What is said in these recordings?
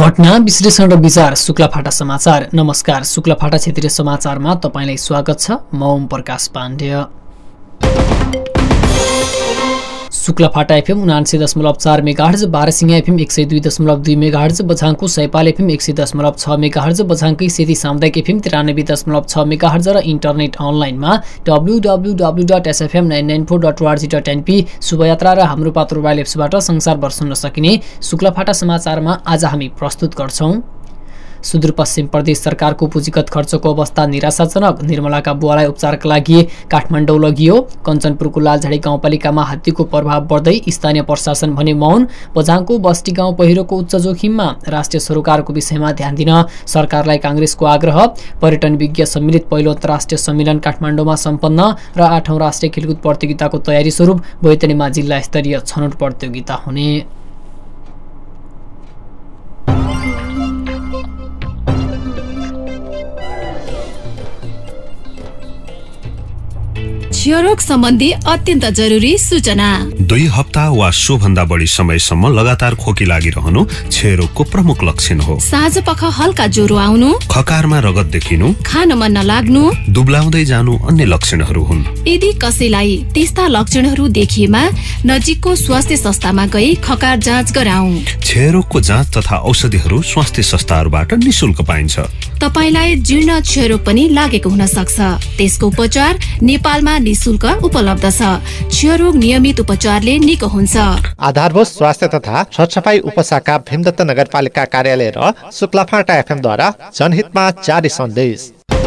घटना विश्लेषण र विचार शुक्लाफाटा समाचार। नमस्कार, शुक्लाफाटा क्षेत्रीय समाचारमा तपाईलाई स्वागत छ। म Om Prakash Pandey. Shuklaphanta FM 89.4 megahertz, Barasinga FM 102.2 megahertz, बझाङको सैपाल एफएम 100.6 मेगाहर्ज, बझाङकै सेती सामुदायिक एफएम 93.6 मेगाहर्ज र इन्टरनेट अनलाइनमा www.sfm994.org.np शुभयात्रा र हाम्रो पात्र मोबाइल एप्सबाट संसारभर सुन्न सकिने शुक्लाफाटा समाचारमा आज हामी प्रस्तुत गर्छौं। सुदूरपश्चिम प्रदेश सरकारको पुँजीगत खर्चको अवस्था निराशाजनक। निर्मलाका बुवालाई उपचारका लागि काठमाडौँ लगियो। कञ्चनपुरको लालझाडी गाउँपालिकामा हात्तीको प्रभाव बढ्दै, स्थानीय प्रशासन भने मौन। बझाङको बस्ती गाउँ पहिरोको उच्च जोखिममा। राष्ट्रिय सरोकारको विषयमा ध्यान दिन सरकारलाई कांग्रेसको आग्रह। पर्यटन विज्ञ सम्मिलित पहिलो अन्तर्राष्ट्रिय सम्मेलन काठमाडौँमा सम्पन्न र 8औं राष्ट्रिय खेलकुद प्रतियोगिताको तयारी स्वरूप बैतडीमा जिल्ला स्तरीय छनौट प्रतियोगिता हुने। क्षयरोग सम्बन्धी अत्यन्त जरुरी सूचना। 2 हप्ता वा सो भन्दा बढी समयसम्म लगातार खोकी लागिरहनु क्षयरोगको प्रमुख लक्षण हो। साँझपख हल्का ज्वरो आउनु, खकारमा रगत देखिनु, खान मन नलाग्नु, दुब्लाउँदै जानु अन्य लक्षणहरू हुन्। यदि कसैलाई त्यस्ता लक्षणहरू देखिएमा नजिकको स्वास्थ्य संस्थामा गई खकार जाँच गराऊ। क्षयरोगको जाँच तथा औषधिहरू स्वास्थ्य संस्थाहरूबाट निशुल्क पाइन्छ। तपाईलाई जीर्ण क्षयरोग पनि लागेको हुन सक्छ। त्यसको उपचार नेपालमा निशुल्क उपलब्ध छ। क्षयरोग नियमित उपचारले निको हुन्छ। आधारभूत स्वास्थ्य तथा सरसफाई उपशाखा भीमदत्त नगरपालिका कार्यालय र शुक्लाफाटा एफएमद्वारा जनहितमा जारी सन्देश।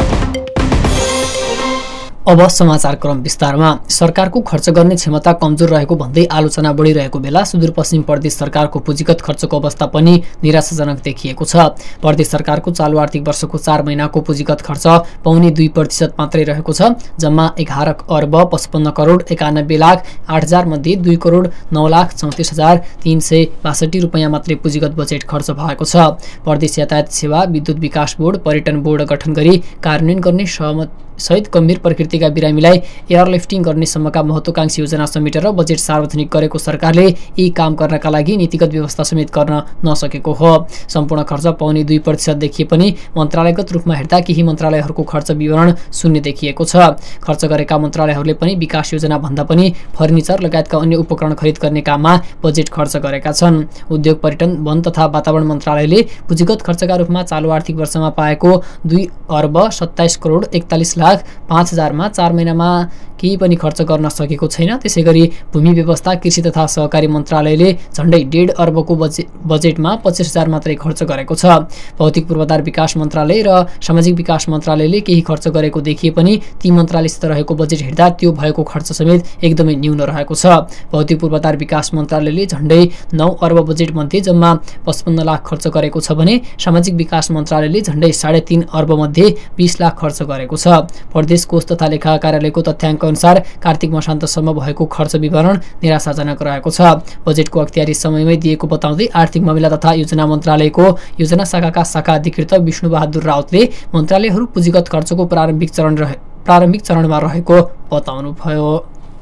अब समाचारक्रम विस्तारमा। सरकारको खर्च गर्ने क्षमता कमजोर रहेको भन्दै आलोचना बढिरहेको बेला सुदूरपश्चिम प्रदेश सरकारको पुँजीगत खर्चको अवस्था पनि निराशाजनक देखिएको छ। प्रदेश सरकारको चालु आर्थिक वर्षको 4 महिनाको पुँजीगत खर्च 0.2% मात्रै रहेको छ। जम्मा 11 अर्ब 55 करोड 91 लाख 8 हजार मध्ये 2 करोड 9 लाख 34 हजार 362 रुपैयाँ मात्रै पुँजीगत बजेट खर्च भएको छ। प्रदेश यातायात सेवा विद्युत विकास बोर्ड पर्यटन बोर्ड गठन गरी कार्यान्वयन गर्ने सहित गम्भीर प्रकृतिका बिरामीलाई एयरलिफ्टिङ गर्ने सम्मका महत्त्वकांक्षी योजना समेटेर बजेट सार्वजनिक गरेको सरकारले यी काम गर्नका लागि नीतिगत व्यवस्था समेत गर्न नसकेको हो। सम्पूर्ण खर्च 0.2% देखिए पनि मन्त्रालयगत रूपमा हेर्दा केही मन्त्रालयहरूको खर्च विवरण शून्य देखिएको छ। खर्च गरेका मन्त्रालयहरूले पनि विकास योजना भन्दा पनि फर्निचर लगायतका अन्य उपकरण खरिद गर्ने काममा बजेट खर्च गरेका छन्। उद्योग पर्यटन वन तथा वातावरण मन्त्रालयले पुँजीगत खर्चका रूपमा चालु आर्थिक वर्षमा पाएको 2 अर्ब 27 करोड 41 लाख 5 हजारमा 4 महिनामा केही पनि खर्च गर्न सकेको छैन। त्यसैगरी भूमि व्यवस्था कृषि तथा सहकारी मन्त्रालयले झण्डै 1.5 अर्बको बजेटमा 25 हजार मात्रै खर्च गरेको छ। भौतिक पूर्वाधार विकास मन्त्रालय र सामाजिक विकास मन्त्रालयले केही खर्च गरेको देखिए पनि ती मन्त्रालयसित रहेको बजेट हेर्दा त्यो भएको खर्च समेत एकदमै न्यून रहेको छ। भौतिक पूर्वाधार विकास मन्त्रालयले झण्डै 9 अर्ब बजेट मध्ये जम्मा 55 लाख खर्च गरेको छ भने सामाजिक विकास मन्त्रालयले झण्डै 3.5 अर्ब मध्ये 20 लाख खर्च गरेको छ। प्रदेश कोष तथा लेखा कार्यालयको तथ्याङ्क अनुसार कार्तिक मसान्तसम्म भएको खर्च विवरण निराशाजनक रहेको छ। बजेटको अख्तियारी समयमै दिएको बताउँदै आर्थिक मामिला तथा योजना मन्त्रालयको योजना शाखाका शाखा अधिकृत विष्णुबहादुर राउतले मन्त्रालयहरू पुँजीगत खर्चको प्रारम्भिक चरणमा रहेको बताउनुभयो।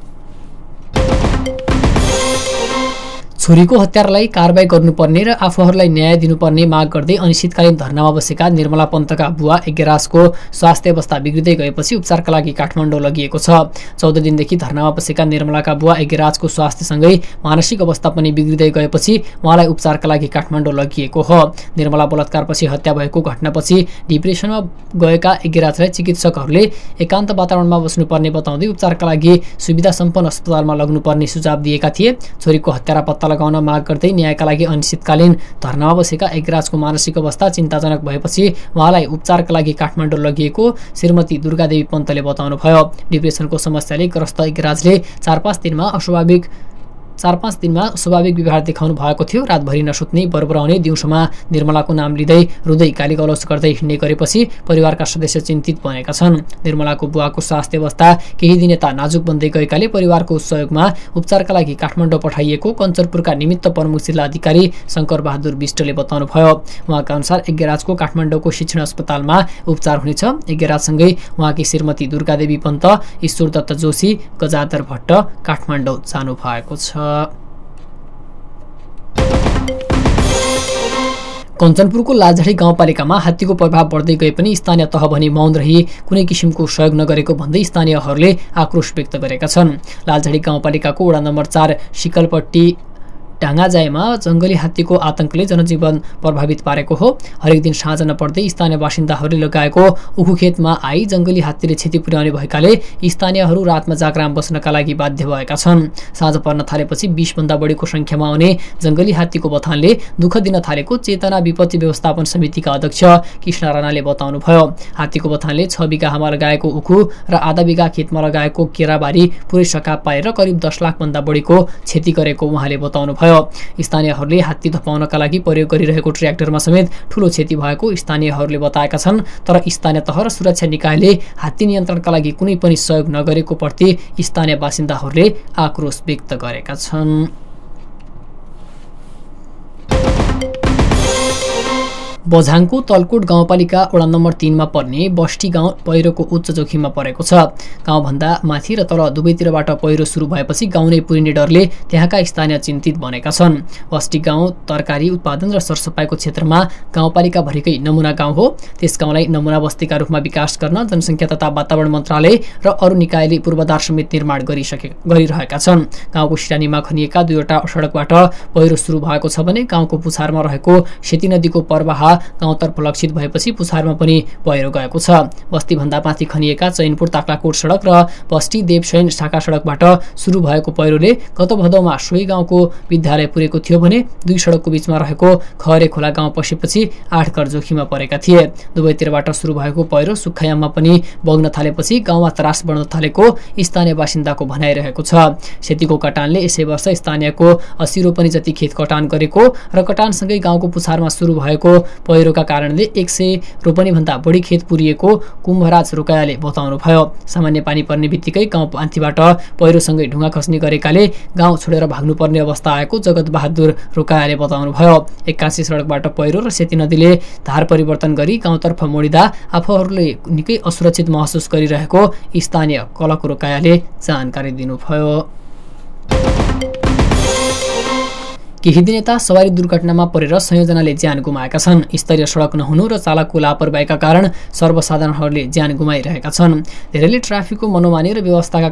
छोरीको हत्यारालाई कारबाही गर्नुपर्ने र आफूहरूलाई न्याय दिनुपर्ने माग गर्दै अनिश्चितकालीन धरनामा बसेका निर्मला पन्तका बुवा यज्ञराजको स्वास्थ्य अवस्था बिग्रिँदै गएपछि उपचारका लागि काठमाडौँ लगिएको छ। 14 दिनदेखि धरनामा बसेका निर्मलाका बुवा यज्ञराजको स्वास्थ्यसँगै मानसिक अवस्था पनि बिग्रिँदै गएपछि उहाँलाई उपचारका लागि काठमाडौँ लगिएको हो। निर्मला बलात्कारपछि हत्या भएको घटनापछि डिप्रेसनमा गएका यज्ञराजलाई चिकित्सकहरूले एकान्त वातावरणमा बस्नुपर्ने बताउँदै उपचारका लागि सुविधा सम्पन्न अस्पतालमा लग्नुपर्ने सुझाव दिएका थिए। छोरीको हत्यारा पत्ता लगाउन माग गर्दै न्यायका लागि अनिश्चितकालीन धरनामा बसेका यज्ञराजको मानसिक अवस्था चिन्ताजनक भएपछि उहाँलाई उपचारका लागि काठमाडौँ लगिएको श्रीमती दुर्गादेवी पन्तले बताउनुभयो। डिप्रेसनको समस्याले ग्रस्त यज्ञराजले 4-5 दिनमा स्वाभाविक व्यवहार देखाउनु भएको थियो। रातभरि नसुत्ने, बरबराउने, दिउँसोमा निर्मलाको नाम लिँदै रुँदै गालीगलौज गर्दै हिँड्ने गरेपछि परिवारका सदस्य चिन्तित बनेका छन्। निर्मलाको बुवाको स्वास्थ्य अवस्था केही दिन यता नाजुक बन्दै गएकाले परिवारको सहयोगमा उपचारका लागि काठमाडौँ पठाइएको कञ्चनपुरका निमित्त प्रमुख जिल्ला अधिकारी शङ्कर बहादुर विष्टले बताउनुभयो। उहाँका अनुसार यज्ञराजको काठमाडौँको शिक्षण अस्पतालमा उपचार हुनेछ। यज्ञराजसँगै उहाँकी श्रीमती दुर्गादेवी पन्त, ईश्वर दत्त जोशी, गजाधर भट्ट काठमाडौँ जानु भएको छ। कञ्चनपुरको लालझाडी गाउँपालिकामा हात्तीको प्रभाव बढ्दै गए पनि स्थानीय तह भने मौन रही कुनै किसिमको सहयोग नगरेको भन्दै स्थानीयहरूले आक्रोश व्यक्त गरेका छन्। लालझाडी गाउँपालिकाको वडा नम्बर 4 सिकलपट्टी ढाङ्गाजायमा जङ्गली हात्तीको आतंकले जनजीवन प्रभावित पारेको हो। हरेक दिन साँझ नपर्दै स्थानीय बासिन्दाहरूले लगाएको उखु खेतमा आई जङ्गली हात्तीले क्षति पुर्याउने भएकाले स्थानीयहरू रातमा जागराम बस्नका लागि बाध्य भएका छन्। साँझ पर्न थालेपछि 20 भन्दा बढीको संख्यामा आउने जङ्गली हात्तीको बथानले दुःख दिन थालेको चेतना विपत्ति व्यवस्थापन समितिका अध्यक्ष कृष्ण राणाले बताउनुभयो। हात्तीको बथानले 6 बिघामा लगाएको उखु र आधा बिघा खेतमा लगाएको केराबारी पुरै सकाप पाएर करिब 10 लाख भन्दा बढीको क्षति गरेको उहाँले बताउनुभयो। स्थानीयहरूले हात्ती धपाउनका लागि प्रयोग गरिरहेको ट्र्याक्टरमा समेत ठूलो क्षति भएको स्थानीयहरूले बताएका छन्। तर स्थानीय तह र सुरक्षा निकायले हात्ती नियन्त्रणका लागि कुनै पनि सहयोग नगरेको प्रति स्थानीय बासिन्दाहरूले आक्रोश व्यक्त गरेका छन्। बझाङको तलकोट गाउँपालिका वडा नम्बर 3 मा पर्ने बस्टी गाउँ पहिरोको उच्च जोखिममा परेको छ। गाउँभन्दा माथि र तल दुवैतिरबाट पहिरो सुरु भएपछि गाउँ नै पुरिने डरले त्यहाँका स्थानीय चिन्तित बनेका छन्। बस्टी गाउँ तरकारी उत्पादन र सरसफाइको क्षेत्रमा गाउँपालिका भरिकै नमुना गाउँ हो। त्यस गाउँलाई नमुना बस्तीका रूपमा विकास गर्न जनसङ्ख्या तथा वातावरण मन्त्रालय र अरू निकायले पूर्वाधार समेत निर्माण गरिरहेका छन्। गाउँको सिरानीमा खनिएका 2वटा सडकबाट पहिरो सुरु भएको छ भने गाउँको पुछारमा रहेको सेती नदीको प्रवाह गाउँतर्फ लक्षित भएपछि पुछारमा पनि पहिरो गएको छ। बस्तीभन्दा माथि खनिएका चैनपुर ताक्लाकोट सडक र बस्ती देवसैन शाखा सडकबाट सुरु भएको पहिरोले गत भदौमा सोही गाउँको विद्यालय पुरेको थियो भने 2 सडकको बीचमा रहेको खहरे खोला गाउँ पसेपछि 8 घर जोखिममा परेका थिए। दुवैतिरबाट सुरु भएको पहिरो सुक्खायाममा पनि बग्न थालेपछि गाउँमा त्रास बढ्न थालेको स्थानीय बासिन्दाको भनाइरहेको छ। सेतीको कटानले यसै वर्ष स्थानीयको 80 रोपनी जति खेत कटान गरेको र कटानसँगै गाउँको पुछारमा सुरु भएको पहिरोका कारणले 100 रोपनी भन्दा बढी खेत पुरिएको कुम्भराज रोकायाले बताउनुभयो। सामान्य पानी पर्ने बित्तिकै गाउँ पान्थीबाट पहिरोसँगै ढुङ्गा खस्ने गरेकाले गाउँ छोडेर भाग्नुपर्ने अवस्था आएको जगत बहादुर रोकायाले बताउनुभयो। 81 सडकबाट पहिरो र सेती नदीले धार परिवर्तन गरी गाउँतर्फ मोडिँदा आफूहरूले निकै असुरक्षित महसुस गरिरहेको स्थानीय कलक रोकायाले जानकारी दिनुभयो। केही दिन यता सवारी दुर्घटनामा परेर 100 जनाले ज्यान गुमाएका छन्। स्तरीय सडक नहुनु र चालकको लापरवाहीका कारण सर्वसाधारणहरूले ज्यान गुमाइरहेका छन्। धेरैले ट्राफिकको मनोमानी र व्यवस्थाका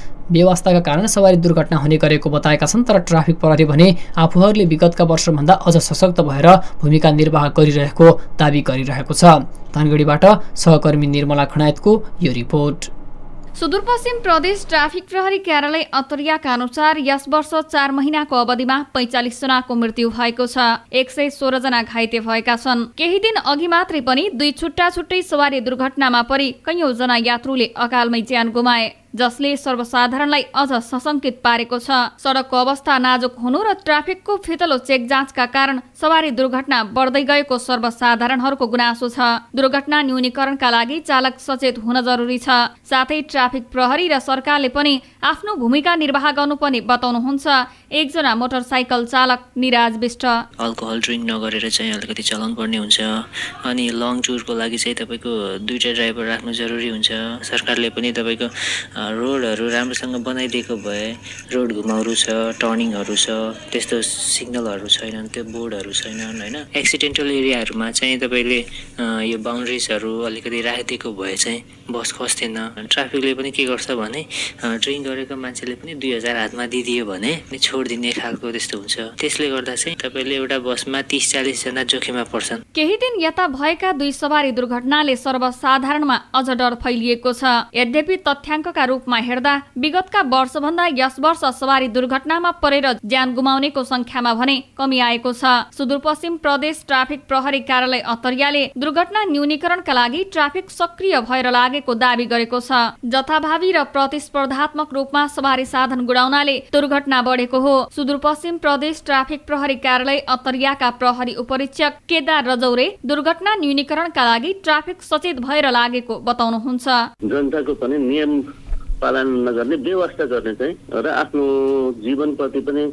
कारण सवारी दुर्घटना हुने गरेको बताएका छन्। तर ट्राफिक प्रहरी भने आफूहरूले विगतका वर्षभन्दा अझ सशक्त भएर भूमिका निर्वाह गरिरहेको दावी गरिरहेको छ। धनगढीबाट सहकर्मी निर्मला खनायतको यो रिपोर्ट। सुदूरपश्चिम प्रदेश ट्राफिक प्रहरी कार्यालय अतरियाका अनुसार यस वर्ष 4 महिनाको अवधिमा 45 जनाको मृत्यु भएको छ। 116 जना घाइते भएका छन्। केही दिन अघि मात्रै पनि 2 छुट्टा-छुट्टै सवारी दुर्घटनामा परि कैयौं जना यात्रुले अकालमै ज्यान गुमाए, जसले सर्वसाधारणलाई अझ सशंकित पारेको छ। सडकको अवस्था नाजुक हुनु र ट्राफिकको फितलो चेक जाँचका कारण सवारी दुर्घटना बढ्दै गएको सर्वसाधारणहरूको गुनासो छ। दुर्घटना न्यूनीकरणका लागि चालक सचेत हुन जरुरी छ। साथै ट्राफिक प्रहरी र सरकारले पनि आफ्नो भूमिका निर्वाह गर्नुपर्ने बताउनुहुन्छ एकजना मोटरसाइकल चालक निराज विष्ट। अल्कोहल ड्रिङ्क नगरेर चाहिँ अलिकति चलाउनु पर्ने हुन्छ। अनि लङ टुरको लागि चाहिँ तपाईँको 2टा ड्राइभर राख्नु जरुरी हुन्छ। सरकारले पनि तपाईँको रोडहरू राम्रोसँग बनाइदिएको भए, रोड घुमाउरो छ, टर्निङहरू छ, त्यस्तो सिग्नलहरू छैनन्, त्यो बोर्डहरू छैनन् होइन। एक्सिडेन्टल एरियाहरूमा चाहिँ तपाईँले यो बााउन्ड्रिजहरू अलिकति राखिदिएको भए चाहिँ बस खस्दैन। ट्राफिकले पनि के गर्छ भने ड्रिङ्क गरेको मान्छेले पनि 2000 हातमा दिदियो भने छोडिदिने खालको त्यस्तो हुन्छ। त्यसले गर्दा चाहिँ तपाईँले एउटा बसमा 30-40 जना जोखिममा पर्छन्। केही दिन यता भएका 2 सवारी दुर्घटनाले सर्वसाधारणमा अझ डर फैलिएको छ। यद्यपि तथ्याङ्कका रूपमा हेर्दा विगतका वर्षभन्दा यस वर्ष सवारी दुर्घटनामा परेर ज्यान गुमाउनेको संख्यामा भने कमी आएको छ। सुदूरपश्चिम प्रदेश ट्राफिक प्रहरी कार्यालय अतरियाले दुर्घटना न्यूनीकरणका लागि ट्राफिक सक्रिय भएर लागेको दावी गरेको छ। जथाभावी र प्रतिस्पर्धात्मक रूपमा सवारी साधन गुडाउनाले दुर्घटना बढेको हो। सुदूरपश्चिम प्रदेश ट्राफिक प्रहरी कार्यालय अतरियाका प्रहरी उपरीक्षक केदार रजौरे दुर्घटना न्यूनीकरणका लागि ट्राफिक सचेत भएर लागेको बताउनुहुन्छ। जनताको पनि नियम पालन नगर्ने, व्यवस्था गर्ने चाहिँ र आफ्नो जीवनप्रति पनि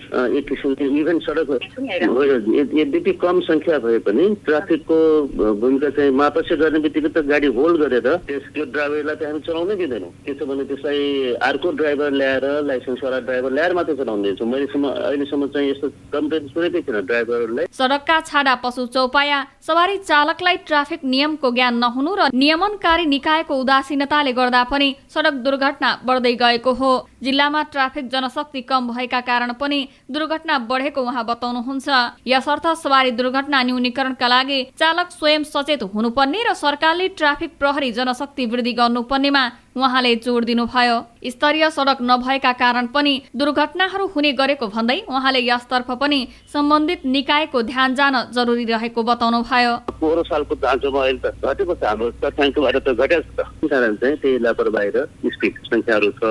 एक किसिमले इभन सडक यद्यपि कम संख्या भए पनि ट्राफिकको भूमिका चाहिँ मापस्य गर्ने बित्तिकै त गाडी होल्ड गरेर त्यो ड्राइभरलाई त हामी चलाउनै दिँदैनौँ। त्यसो भने त्यसलाई अर्को ड्राइभर ल्याएर लाइसेन्सवाला ड्राइभर ल्याएर मात्रै चलाउँदैछौँ। अहिलेसम्म चाहिँ यस्तो कम्प्लेन सुनेकै थिएन ड्राइभरलाई। सडकका छाडा पशु चौपाया, सवारी चालकलाई ट्राफिक नियमको ज्ञान नहुनु र नियमनकारी निकायको उदासीनताले गर्दा पनि सडक दुर्घटना बढ्दै गएको हो। जिल्लामा ट्राफिक जनशक्ति कम भएका कारण पनि दुर्घटना बढेको उहाँ बताउनुहुन्छ। यसर्थ सवारी दुर्घटना न्यूनीकरणका लागि चालक स्वयं सचेत हुनुपर्ने र सरकारले ट्राफिक प्रहरी जनशक्ति वृद्धि गर्नुपर्नेमा उहाँले जोड दिनुभयो। स्तरीय सडक नभएका कारण पनि दुर्घटनाहरू हुने गरेको भन्दै उहाँले यसतर्फ पनि सम्बन्धित निकायको ध्यान जान जरुरी रहेको बताउनु भयो। पोहोर सालको जाँचोमा अहिले त घटेको छ, हाम्रो तथ्याङ्कबाट त घटेको छ। कारण चाहिँ त्यही लापरवाही र स्पिड संख्याहरू छ।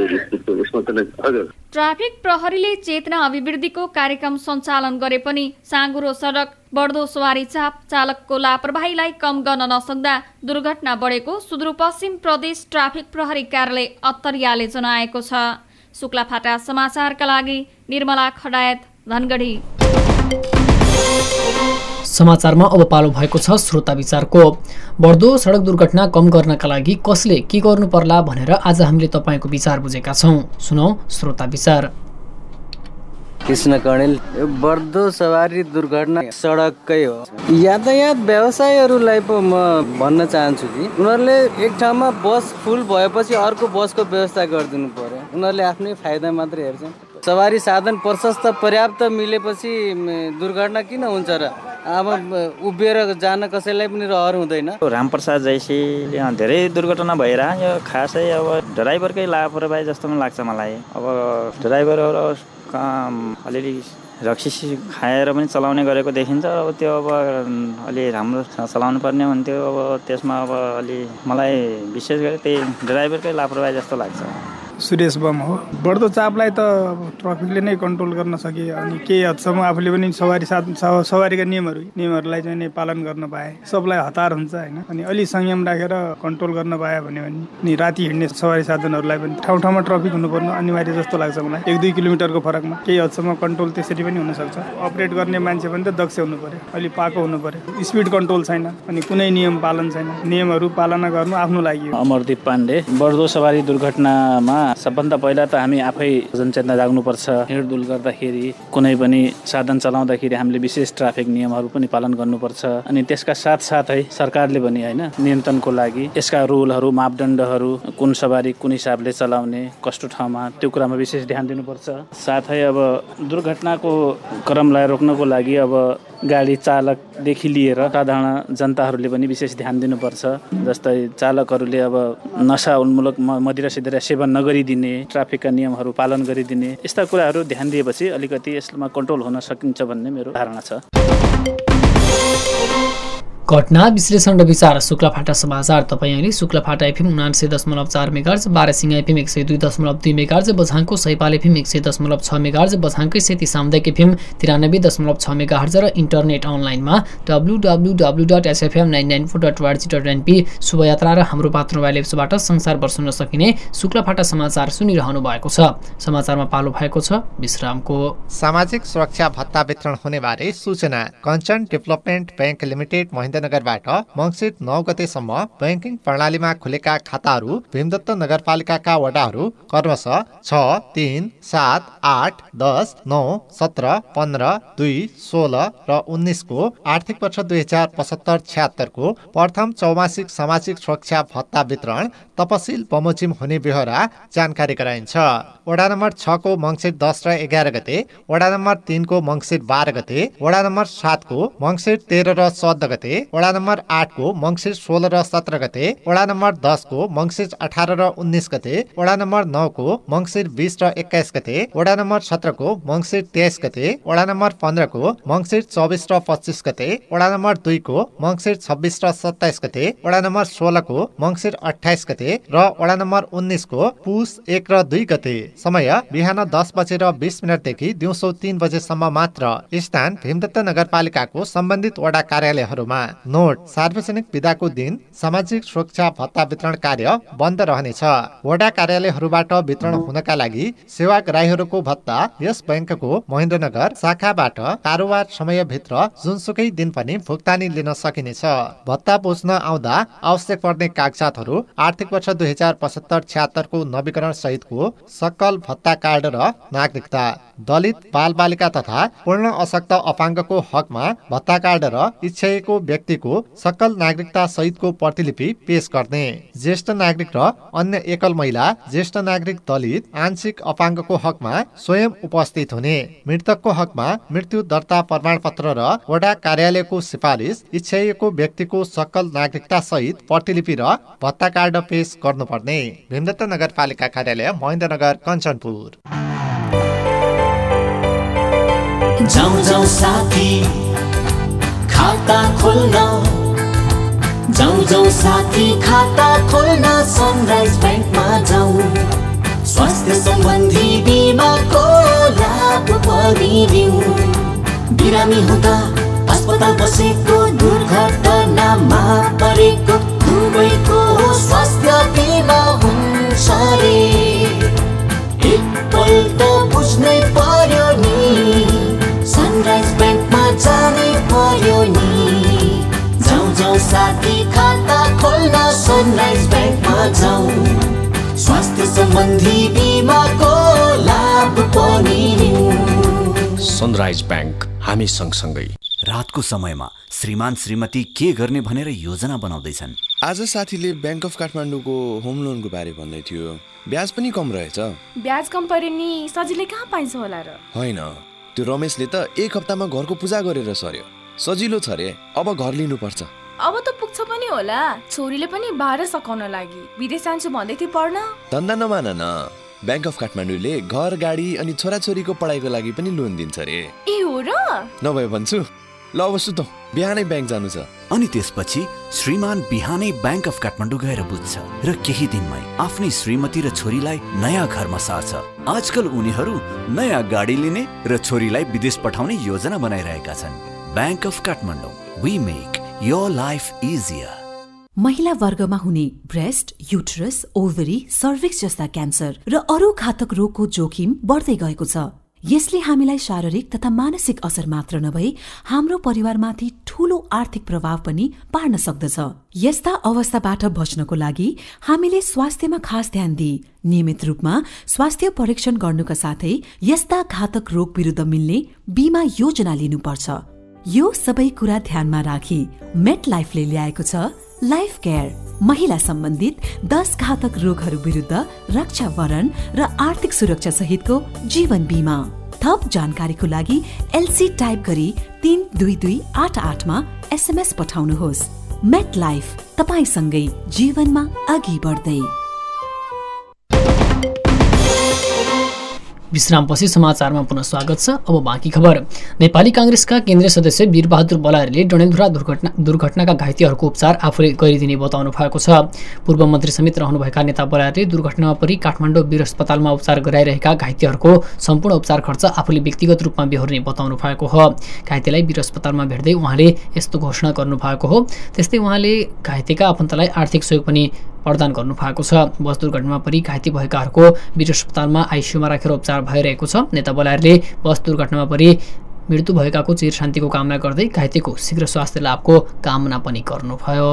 ट्राफिक प्रहरीले चेतना अभिवृद्धिको कार्यक्रम सञ्चालन गरे पनि साँघुरो सडक, बढ्दो सवारी चाप, चालकको लापरवाहीलाई कम गर्न नसक्दा दुर्घटना बढेको सुदूरपश्चिम प्रदेश ट्राफिक प्रहरी कार्यालय अत्तरियाले जनाएको छ। शुक्लाफाटा समाचारका लागि निर्मला खडायत, धनगढी। समाचारमा अब पालो भएको छ श्रोता विचारको। बढ्दो सडक दुर्घटना कम गर्नका लागि कसले के गर्नु पर्ला भनेर आज हामीले तपाईँको विचार बुझेका छौँ। सुनौ श्रोता विचार। कृष्ण कणेल, बढ्दो सवारी दुर्घटना सडककै हो। यातायात व्यवसायीहरूलाई पो म भन्न चाहन्छु कि उनीहरूले एक ठाउँमा बस फुल भएपछि अर्को बसको व्यवस्था गरिदिनु पर्यो। उनीहरूले आफ्नै फाइदा मात्रै हेर्छन्। सवारी साधन प्रशस्त पर्याप्त मिलेपछि दुर्घटना किन हुन्छ र? अब उभिएर जान कसैलाई पनि रहर हुँदैन। रामप्रसाद जैसी धेरै दुर्घटना भइरह्यो। खासै अब ड्राइभरकै लापरवाही जस्तो पनि लाग्छ मलाई। अब ड्राइभरहरू अलिअलि रक्सी खाएर पनि चलाउने गरेको देखिन्छ। अब त्यो अब अलि राम्रो चलाउनु पर्ने हुन्थ्यो। अब त्यसमा अब अलि मलाई विशेष गरी त्यही ड्राइभरकै लापरवाही जस्तो लाग्छ। सुरेश बम हो। बढ्दो चापलाई त ट्राफिकले नै कन्ट्रोल गर्न सके अनि केही हदसम्म आफूले पनि सवारीका नियमहरूलाई चाहिँ पालन गर्न पाए सबलाई हतार हुन्छ होइन। अनि अलि संयम राखेर कन्ट्रोल गर्न पायो भने नि राति हिँड्ने सवारी साधनहरूलाई पनि ठाउँ ठाउँमा ट्राफिक हुनुपर्ने अनिवार्य जस्तो लाग्छ मलाई। 1-2 किलोमिटरको फरकमा केही हदसम्म कन्ट्रोल त्यसरी पनि हुनसक्छ। अपरेट गर्ने मान्छे पनि त दक्ष हुनु पर्यो, अलि पाको हुनु पर्यो। स्पिड कन्ट्रोल छैन अनि कुनै नियम पालन छैन। नियमहरू पालना गर्नु आफ्नो लागि हो। अमरदीप पाण्डे, बढ्दो सवारी दुर्घटनामा सबभन्दा पहिला त हामी आफै जनचेतना जाग्नुपर्छ। हिँडडुल गर्दाखेरि कुनै पनि साधन चलाउँदाखेरि हामीले विशेष ट्राफिक नियमहरू पनि पालन गर्नुपर्छ। अनि त्यसका साथसाथै सरकारले पनि होइन नियन्त्रणको लागि यसका रुलहरू, मापदण्डहरू, कुन सवारी कुन हिसाबले चलाउने, कस्तो ठाउँमा, त्यो कुरामा विशेष ध्यान दिनुपर्छ। साथै अब दुर्घटनाको क्रमलाई रोक्नको लागि अब गाडी चालकदेखि लिएर साधारण जनताहरूले पनि विशेष ध्यान दिनुपर्छ। जस्तै चालकहरूले अब नशा उन्मूलक मदिरा सिदिरा सेवन नगरिदिने, ट्राफिकका नियमहरू पालन गरिदिने, यस्ता कुराहरू ध्यान दिएपछि अलिकति यसमा कन्ट्रोल हुन सकिन्छ भन्ने मेरो धारणा छ। घटना विश्लेषण र विचार शुक्लाफाटा समाचार तपाईँ अहिले Shuklaphanta FM 99.4 megahertz, Barasinga FM 102.2 megahertz, बझाङको सैपाल एफएम 100.6 मेगाहर्ज, बझाङकै सेती सामुदायिक एफएम 93.6 मेगाहर्ज र इन्टरनेट अनलाइनमा www.sfm994.org.np शुभयात्रा र हाम्रो पात्र मोबाइल एप्सबाट संसारभर सुन्न सकिने शुक्लाफाटा समाचार सुनिरहनु भएको छ। समाचारमा पालो भएको छ विश्रामको। सामाजिक सुरक्षा भत्ता वितरण हुने बारे सूचना। कञ्चन डेभलपमेन्ट बैंक लिमिटेड महेन्द्रनगरबाट मङ्सिर 9 गतेसम्म बैंकिङ प्रणालीमा खुलेका खाताहरू भीमदत्त नगरपालिकाका वडाहरू क्रमशः 6, 3, 7, 8, 10, 9, 17, 15, 2, 16 र 19 को आर्थिक वर्ष 2075-76 को प्रथम चौमासिक सामाजिक सुरक्षा भत्ता वितरण तपसिल बमोजिम हुने बेहोरा जानकारी गराइन्छ। वडा नम्बर 6 को मङ्सिर 10 र 11 गते, वडा नम्बर 3 को मङ्सिर 12 गते, वडा नम्बर 7 को मङ्सिर 13 र 14 गते, वडा नम्बर 8 को मङ्सिर 16 र 17 गते, वडा नम्बर 10 को मङ्सिर 18 र 19 गते, वडा नम्बर 9 को मङ्सिर 20 र 21 गते, वडा नम्बर 17 को मङ्सिर 23 गते, वडा नम्बर 15 को मङ्सिर 24 र 25 गते, वडा नम्बर 2 को मङ्सिर 26 र 27 गते, वडा नम्बर 16 को मङ्सिर 28 गते, गते र वडा नम्बर 19 को पुस 1 र 2 गते। समय बिहान 10:20 देखि दिउँसो 3 बजेसम्म मात्र स्थान भीमदत्त नगरपालिकाको सम्बन्धित वडा कार्यालयहरूमा। नोट: सार्वजनिक बिदाको दिन सामाजिक सुरक्षा भत्ता वितरण कार्य बन्द रहनेछ। वडा कार्यालयहरूबाट वितरण हुनका लागि सेवाग्राहीहरूको भत्ता यस बैंकको महेन्द्रनगर शाखाबाट कारोबार समयभित्र जुनसुकै दिन पनि भुक्तानी लिन सकिनेछ। भत्ता बुझ्न आउँदा आवश्यक पर्ने कागजातहरू आर्थिक वर्ष 2075-76 को नवीकरण सहितको सकल भत्ता कार्ड र नागरिकता। दलित बालबालिका तथा पूर्ण अशक्त अपाङ्गको हकमा भत्ता कार्ड र इच्छेको व्यक्तिको सकल नागरिकता सहितको प्रतिलिपि पेश गर्ने। ज्येष्ठ नागरिक र अन्य एकल महिला, ज्येष्ठ नागरिक, दलित, आंशिक अपाङ्गको हकमा स्वयं उपस्थित हुने। मृतकको हकमा मृत्यु दर्ता प्रमाणपत्र र वडा कार्यालयको सिफारिस, इच्छेको व्यक्तिको सकल नागरिकता सहित प्रतिलिपि र भत्ता कार्ड पेश गर्नुपर्ने। भीमदत्त नगरपालिका कार्यालय, महेन्द्रनगर, कञ्चनपुर। जाऊ जाऊ साथी खाता खोल्न, जाऊ जाऊ साथी खाता खोल्न सनराइज बैंकमा जाऊ। स्वास्थ्य सम्बन्धी बिमाको लाभ पनि लिऊ। बिरामी हुँदा अस्पताल बसेको, दुर्घटनामा परेको दुवैको स्वास्थ्य बिमा हुन्छ रे। एकपल्ट बुझ्नै पर्यो नि, सनराइज बैंकमा जानै पर्यो नि। जाऊ जाऊ साथी खाता खोल्न सनराइज बैंकमा जाऊ। स्वास्थ्य सम्बन्धी बिमाको लाभ पनि लिऊ। सनराइज बैंक, हामी सँगसँगै। रातको समयमा श्रीमान श्रीमती के गर्ने भनेर योजना बनाउँदैछन्। आज साथीले बैंक अफ काठमाडौँको होम लोनको बारे भन्दै थियो। ब्याज पनि कम रहेछ। ब्याज कम परे नि सजिलै कहाँ पाइन्छ होला र? होइन, त्यो रमेशले त एक हप्तामा घरको पूजा गरेर सर्यो। सजिलो छ रे, अब घर लिनुपर्छ। अब त पुग्छ पनि होला। छोरीले पनि बाह्र सकाउन लागि विदेश जान्छु भन्दै थियो पढ्न। धन्दा नमान न, बैंक अफ काठमाडौँले घर, गाडी अनि छोराछोरीको पढाइको लागि पनि लोन दिन्छ रे। ए हो र? नभए भन्छु। ल अब सुतौ, बिहानै बैंक जानु छ। अनि त्यसपछि श्रीमान बिहानै बैंक अफ काठमाडौँ गएर बुझ्छ र केही दिनमै आफ्नै श्रीमती र छोरीलाई नयाँ घरमा सार्छ। आजकल उनीहरू नयाँ गाडी लिने र छोरीलाई विदेश पठाउने योजना बनाइरहेका छन्। Bank of Kathmandu, we make your life easier. महिला वर्गमा हुने ब्रेस्ट, युटरस, ओभरी, सर्भिक्स जस्ता क्यान्सर र अरू घातक रोगको जोखिम बढ्दै गएको छ। यसले हामीलाई शारीरिक तथा मानसिक असर मात्र नभई हाम्रो परिवारमाथि ठूलो आर्थिक प्रभाव पनि पार्न सक्दछ। यस्ता अवस्थाबाट बच्नको लागि हामीले स्वास्थ्यमा खास ध्यान दिई नियमित रूपमा स्वास्थ्य परीक्षण गर्नुका साथै यस्ता घातक रोग विरुद्ध मिल्ने बीमा योजना लिनुपर्छ। यो सबै कुरा ध्यानमा राखी मेट लाइफले ल्याएको छ लाइफ केयर, महिला सम्बन्धित 10 घातक रोगहरू विरुद्ध रक्षा वरण र आर्थिक सुरक्षा सहितको जीवन बीमा। थप जानकारीको लागि एलसी टाइप गरी 32288 मा SMS पठाउनुहोस्। मेट लाइफ, तपाईसँगै जीवनमा अघि बढ्दै। विश्रामपछि समाचारमा पुनः स्वागत छ। अब बाँकी खबर। नेपाली कांग्रेसका केन्द्रीय सदस्य वीरबहादुर बलारीले डडेलधुरा दुर्घटनाका घाइतेहरूको उपचार आफूले गरिदिने बताउनु भएको छ। पूर्व मन्त्री समेत रहनुभएका नेता बलारीले दुर्घटनामा परि काठमाडौँ वीर अस्पतालमा उपचार गराइरहेका घाइतेहरूको सम्पूर्ण उपचार खर्च आफूले व्यक्तिगत रूपमा बेहोर्ने बताउनु भएको हो। घाइतेलाई वीर अस्पतालमा भेट्दै उहाँले यस्तो घोषणा गर्नुभएको हो। त्यस्तै उहाँले घाइतेका आफन्तलाई आर्थिक सहयोग पनि प्रदान गर्नु भएको छ। बस दुर्घटनामा परि घाइते भएकाहरूको वीर अस्पतालमा आइसियुमा राखेर उपचार भइरहेको छ। नेता बलारीले बस दुर्घटनामा परि मृत्यु भएकाको चिर शान्तिको कामना गर्दै घाइतेको शीघ्र स्वास्थ्य लाभको कामना पनि गर्नुभयो।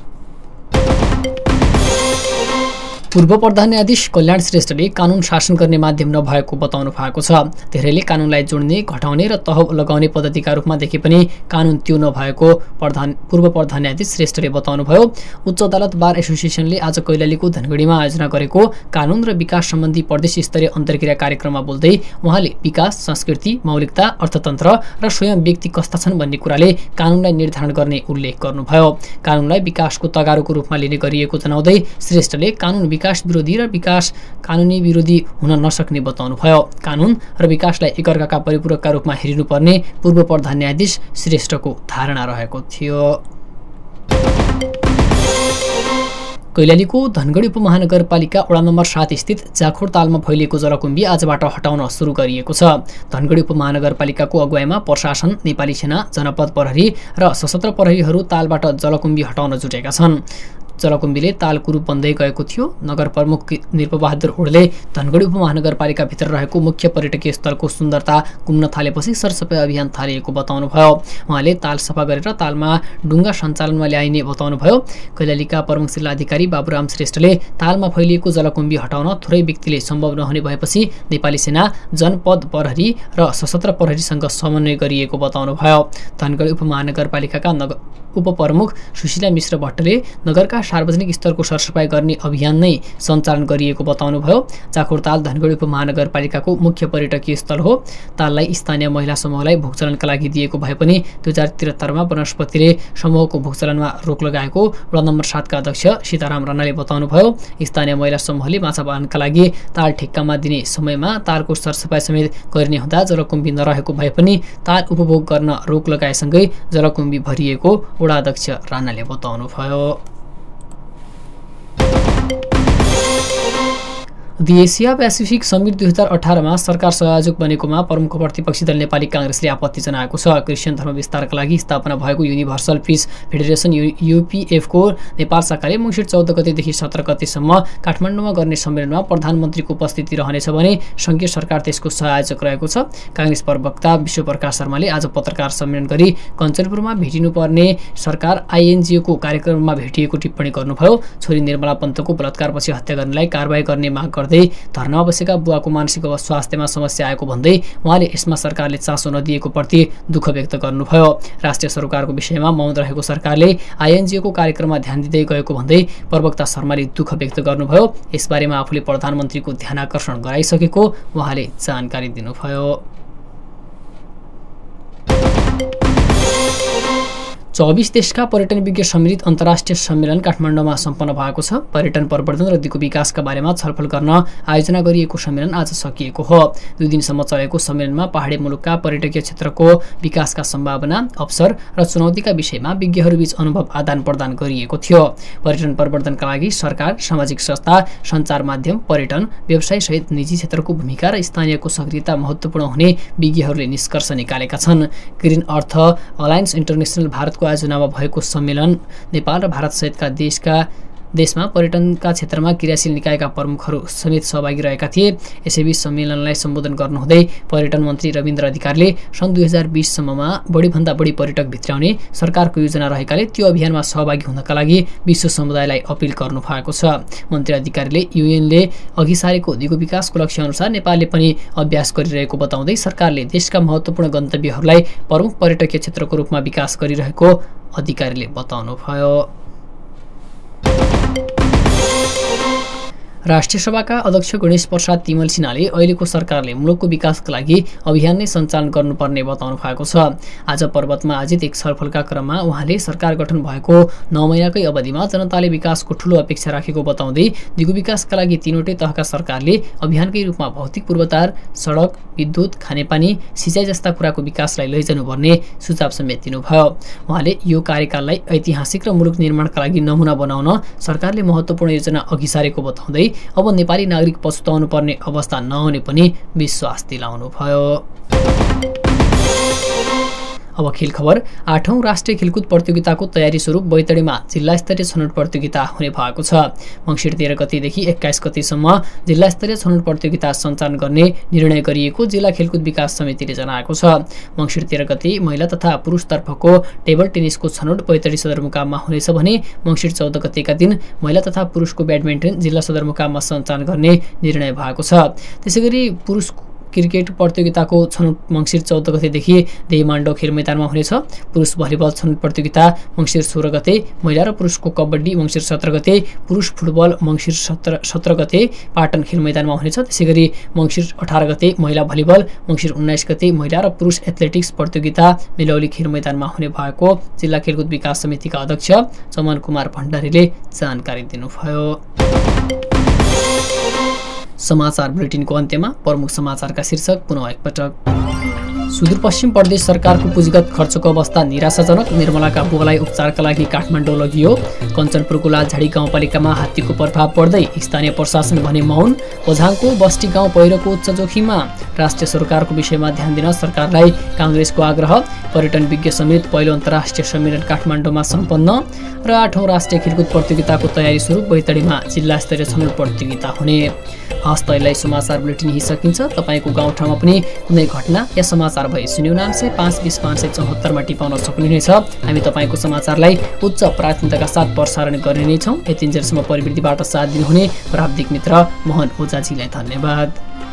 पूर्व प्रधान न्यायाधीश कल्याण श्रेष्ठले कानुन शासन गर्ने माध्यम नभएको बताउनु भएको छ। धेरैले कानुनलाई जोड्ने, घटाउने र तह लगाउने पद्धतिका रूपमा देखे पनि कानुन त्यो नभएको पूर्व प्रधान न्यायाधीश श्रेष्ठले बताउनुभयो। उच्च अदालत बार एसोसिएसनले आज कैलालीको धनगढीमा आयोजना गरेको कानुन र विकास सम्बन्धी प्रदेश स्तरीय अन्तर्क्रिया कार्यक्रममा बोल्दै उहाँले विकास, संस्कृति, मौलिकता, अर्थतन्त्र र स्वयं व्यक्ति कस्ता छन् भन्ने कुराले कानुनलाई निर्धारण गर्ने उल्लेख गर्नुभयो। कानुनलाई विकासको तगारोको रूपमा लिने गरिएको जनाउँदै श्रेष्ठले कानुन विकास विरोधी र विकास कानुनी विरोधी हुन नसक्ने बताउनुभयो। कानुन र विकासलाई एकअर्काका परिपूरकका रूपमा हेरिनुपर्ने पूर्व प्रधान न्यायाधीश श्रेष्ठको धारणा रहेको थियो। कैलालीको धनगढी उपमहानगरपालिका वडा नम्बर 7 स्थित जाखोड तालमा फैलिएको जलकुम्भी आजबाट हटाउन सुरु गरिएको छ। धनगढी उपमहानगरपालिकाको अगुवाईमा प्रशासन, नेपाली सेना, जनपद प्रहरी र सशस्त्र प्रहरीहरू तालबाट जलकुम्भी हटाउन जुटेका छन्। जलकुम्भीले तालको रूप बन्दै गएको थियो। नगर प्रमुख नृपबहादुर उडले धनगढी उपमहानगरपालिकाभित्र रहेको मुख्य पर्यटकीय स्थलको सुन्दरता गुम्न थालेपछि सरसफाई अभियान थालिएको बताउनुभयो। उहाँले ताल सफा गरेर तालमा डुङ्गा सञ्चालनमा ल्याइने बताउनुभयो। कैलालीका प्रमुख जिल्लाधिकारी बाबुराम श्रेष्ठले तालमा फैलिएको जलकुम्भी हटाउन थोरै व्यक्तिले सम्भव नहुने भएपछि नेपाली सेना, जनपद प्रहरी र सशस्त्र प्रहरीसँग समन्वय गरिएको बताउनुभयो। धनगढी उपमहानगरपालिकाका उपप्रमुख सुशीला मिश्र भट्टले नगरका सार्वजनिक स्थलको सरसफाई गर्ने अभियान नै सञ्चालन गरिएको बताउनुभयो। जाखोड ताल धनगढी उपमहानगरपालिकाको मुख्य पर्यटकीय स्थल हो। ताललाई स्थानीय महिला समूहलाई भोगचलनका लागि दिएको भए पनि 2073मा वनस्पतिले समूहको भोगचलनमा रोक लगाएको वडा नम्बर 7 का अध्यक्ष सीताराम राणाले बताउनुभयो। स्थानीय महिला समूहले माछा पालनका लागि ताल ठेक्कामा दिने समयमा तालको सरसफाई समेत गर्ने हुँदा जलकुम्भी नरहेको भए पनि ताल उपभोग गर्न रोक लगाएसँगै जलकुम्भी भरिएको वडा अध्यक्ष राणाले बताउनुभयो। दि एसिया पेसिफिक समिट 2018मा सरकार संयोजक बनेकोमा प्रमुख प्रतिपक्षी दल नेपाली कांग्रेसले आपत्ति जनाएको छ। क्रिस्चियन धर्म विस्तारका लागि स्थापना भएको युनिभर्सल पीस फेडरेसन यूपीएफको नेपाल शाखाले मङ्सिर 14 गतेदेखि 17 गतेसम्म काठमाडौँमा गर्ने सम्मेलनमा प्रधानमन्त्रीको उपस्थिति रहनेछ भने संघीय सरकार त्यसको संयोजक रहेको छ। कांग्रेस प्रवक्ता विश्वप्रकाश शर्माले आज पत्रकार सम्मेलन गरी कञ्चनपुरमा भेटिनुपर्ने सरकार आईएनजीओको कार्यक्रममा भेटिएको टिप्पणी गर्नुभयो। छोरी निर्मला पन्तको बलात्कारपछि हत्या गर्नेलाई कारबाही गर्ने माग धर्नामा बसेका बुवाको मानसिक स्वास्थ्यमा समस्या आएको भन्दै उहाँले यसमा सरकारले चासो नदिएको प्रति दुःख व्यक्त गर्नुभयो। राष्ट्रिय सरोकारको विषयमा मौन रहेको सरकारले आईएनजीओको कार्यक्रममा ध्यान दिँदै गएको भन्दै प्रवक्ता शर्माले दुःख व्यक्त गर्नुभयो। यसबारेमा आफूले प्रधानमन्त्रीको ध्यान आकर्षण गराइसकेको उहाँले जानकारी दिनुभयो। 24 देशका पर्यटन विज्ञ सम्मिलित अन्तर्राष्ट्रिय सम्मेलन काठमाडौँमा सम्पन्न भएको छ। पर्यटन प्रवर्धन र दिगो विकासका बारेमा छलफल गर्न आयोजना गरिएको सम्मेलन आज सकिएको हो। 2 दिनसम्म चलेको सम्मेलनमा पहाडी मुलुकका पर्यटकीय क्षेत्रको विकासका सम्भावना, अवसर र चुनौतीका विषयमा विज्ञहरूबीच अनुभव आदान प्रदान गरिएको थियो। पर्यटन प्रवर्धनका लागि सरकार, सामाजिक संस्था, सञ्चार माध्यम, पर्यटन व्यवसाय सहित निजी क्षेत्रको भूमिका र स्थानीयको सक्रियता महत्त्वपूर्ण हुने विज्ञहरूले निष्कर्ष निकालेका छन्। ग्रीन अर्थ अलायन्स इन्टरनेसनल भारतको आयोजनामा भएको सम्मेलन नेपाल र भारत सहितका देशमा पर्यटनका क्षेत्रमा क्रियाशील निकायका प्रमुखहरू समेत सहभागी रहेका थिए। यसैबीच सम्मेलनलाई सम्बोधन गर्नुहुँदै पर्यटन मन्त्री रविन्द्र अधिकारीले सन् 2020 सम्ममा बढीभन्दा बढी पर्यटक भित्राउने सरकारको योजना रहेकाले त्यो अभियानमा सहभागी हुनका लागि विश्व समुदायलाई अपिल गर्नु भएको छ। मन्त्री अधिकारीले युएनले अघि सारेको दिगो विकासको लक्ष्य अनुसार नेपालले पनि अभ्यास गरिरहेको बताउँदै सरकारले देशका महत्त्वपूर्ण गन्तव्यहरूलाई प्रमुख पर्यटकीय क्षेत्रको रूपमा विकास गरिरहेको अधिकारीले बताउनुभयो। राष्ट्रिय सभाका अध्यक्ष गणेश प्रसाद तिमल सिन्हाले अहिलेको सरकारले मुलुकको विकासका लागि अभियान नै सञ्चालन गर्नुपर्ने बताउनु भएको छ। आज पर्वतमा आयोजित एक छलफलका क्रममा उहाँले सरकार गठन भएको 9 महिनाकै अवधिमा जनताले विकासको ठूलो अपेक्षा राखेको बताउँदै दिगो विकासका लागि तीनवटै तहका सरकारले अभियानकै रूपमा भौतिक पूर्वाधार, सडक, विद्युत, खानेपानी, सिँचाइ जस्ता कुराको विकासलाई लैजानुपर्ने सुझाव समेत दिनुभयो। उहाँले यो कार्यकाललाई ऐतिहासिक र मुलुक निर्माणका लागि नमुना बनाउन सरकारले महत्त्वपूर्ण योजना अघि सारेको बताउँदै अब नेपाली नागरिक पछुताउनु पर्ने अवस्था नहुने पनि विश्वास दिलाउनुभयो। अब खेल खबर। 8औं राष्ट्रिय खेलकुद प्रतियोगिताको तयारी स्वरूप बैतडीमा जिल्ला स्तरीय छनौट प्रतियोगिता हुने भएको छ। मङ्सिर 13 गतेदेखि 21 गतेसम्म जिल्ला स्तरीय छनौट प्रतियोगिता सञ्चालन गर्ने निर्णय गरिएको जिल्ला खेलकुद विकास समितिले जनाएको छ। मङ्सिर 13 गते महिला तथा पुरुषतर्फको टेबल टेनिसको छनौट बैतडी सदरमुकाममा हुनेछ भने मङ्सिर 14 गतेका दिन महिला तथा पुरुषको ब्याडमिन्टन जिल्ला सदरमुकाममा सञ्चालन गर्ने निर्णय भएको छ। त्यसैगरी पुरुष क्रिकेट प्रतियोगिताको छनौट मङ्सिर 14 गतेदेखि देहीमाण्डो खेल मैदानमा हुनेछ। पुरुष भलिबल छनौट प्रतियोगिता मङ्सिर 16 गते, महिला र पुरुषको कबड्डी मङ्सिर 17 गते, पुरुष फुटबल मङ्सिर 17 गते पाटन खेल मैदानमा हुनेछ। त्यसैगरी मङ्सिर 18 गते महिला भलिबल, मङ्सिर 19 गते महिला र पुरुष एथलेटिक्स प्रतियोगिता मिलौली खेल मैदानमा हुने भएको जिल्ला खेलकुद विकास समितिका अध्यक्ष चमन कुमार भण्डारीले जानकारी दिनुभयो। समाचार बुलेटिनको अन्त्यमा प्रमुख समाचारका शीर्षक पुनः एकपटक। सुदूरपश्चिम प्रदेश सरकारको पुँजीगत खर्चको अवस्था निराशाजनक। निर्मलाका बुबालाई उपचारका लागि काठमाडौँ लगियो। कञ्चनपुरको लालझाडी गाउँपालिकामा हात्तीको प्रभाव पर्दै स्थानीय प्रशासन भने मौन। ओझाङको बस्ती गाउँ पहिरोको उच्च जोखिममा। राष्ट्रिय सरकारको विषयमा ध्यान दिन सरकारलाई काङ्ग्रेसको आग्रह। पर्यटन विज्ञ समेत पहिलो अन्तर्राष्ट्रिय सम्मेलन काठमाडौँमा सम्पन्न। र 8औं राष्ट्रिय खेलकुद प्रतियोगिताको तयारी सुरु। बैतडीमा जिल्ला स्तरीय छनौट प्रतियोगिता हुने। हस्त अहिले समाचार बुलेटिन यही सकिन्छ। तपाईँको गाउँठाउँमा पनि कुनै घटना या समाचार भए 089 520 574 टिपाउन सक्नुहुनेछ। हामी तपाईँको समाचारलाई उच्च प्राथमिकताका साथ प्रसारण गर्ने नै छौँ। यतिन्जेलसम्म प्रविधिबाट साथ दिनुहुने प्राविधिक मित्र मोहन ओझाजीलाई धन्यवाद।